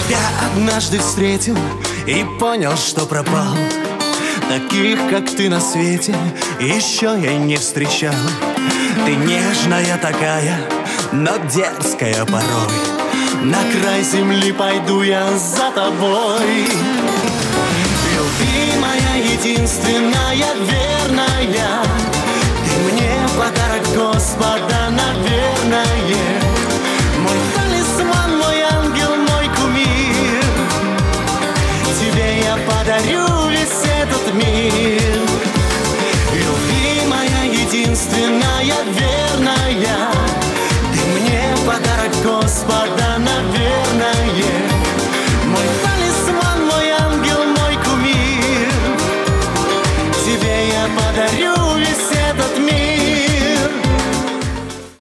Однажды встретил и понял, что пропал. Таких, как ты, на свете еще я не встречал. Ты нежная такая, но дерзкая порой. На край земли пойду я за тобой. Любимая, единственная, верная, ты мне подарок Господа, наверное. Мой талисман, мой ангел, мой кумир. Тебе я подарю весь этот мир. Любимая, единственная, верная, ты мне подарок Господа,